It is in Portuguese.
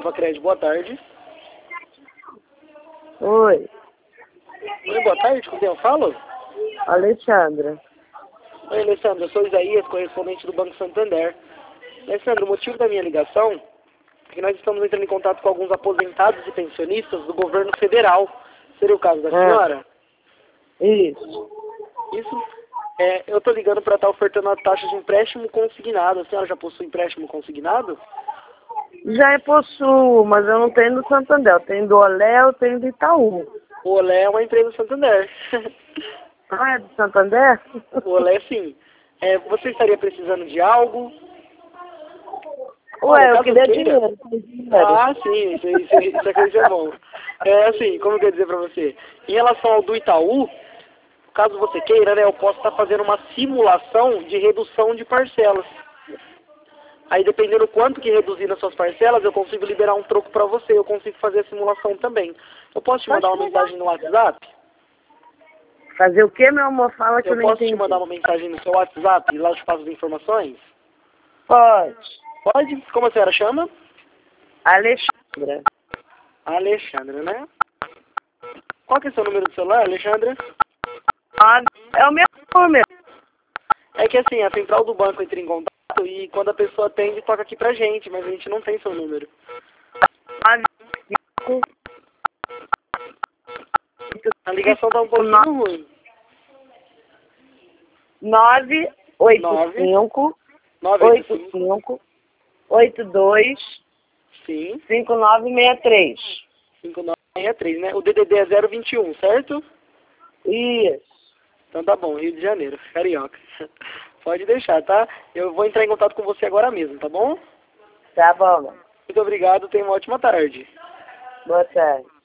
Crédito, boa tarde. Oi, Oi, boa tarde, com quem eu falo? Alexandra. Oi, Alessandra, eu sou Isaías, correspondente do Banco Santander. Alessandra, o motivo da minha ligação é que nós estamos entrando em contato com alguns aposentados e pensionistas do governo federal. Seria o caso da senhora? Isso. Isso. Eu estou ligando para estar ofertando a taxa de empréstimo consignado. A senhora já possui empréstimo consignado? Já possuo, mas eu não tenho do Santander. Eu tenho do Olé, eu tenho do Itaú. O Olé é uma empresa Santander. Ah, é do Santander? O Olé, sim. Você estaria precisando de algo? Ué, eu caso queria queira. dinheiro. Ah, sim, isso aqui é bom. Assim, como eu quero dizer para você? Em relação ao do Itaú, caso você queira, né, eu posso estar fazendo uma simulação de redução de parcelas. Aí, dependendo quanto que reduzir nas suas parcelas, eu consigo liberar um troco para você. Eu consigo fazer a simulação também. Eu posso te mandar uma mensagem no WhatsApp? Fazer o quê, meu amor? Fala que eu Eu não posso te entendi. mandar uma mensagem no seu WhatsApp e lá eu te passo as informações? Pode. Pode? Como a senhora chama? Alexandra. Alexandra, né? Qual que é o seu número de celular, Alexandra? É o meu número. É que assim, a central do banco entra em contato e quando a pessoa atende, toca aqui pra gente, mas a gente não tem seu número. A ligação tá um pouquinho ruim. 985 85 82 Sim, 5963. 5963, né? O DDD é 021, certo? Isso. Então tá bom, Rio de Janeiro, carioca. Pode deixar, tá? Eu vou entrar em contato com você agora mesmo, tá bom? Tá bom. Muito obrigado, tenha uma ótima tarde. Boa tarde.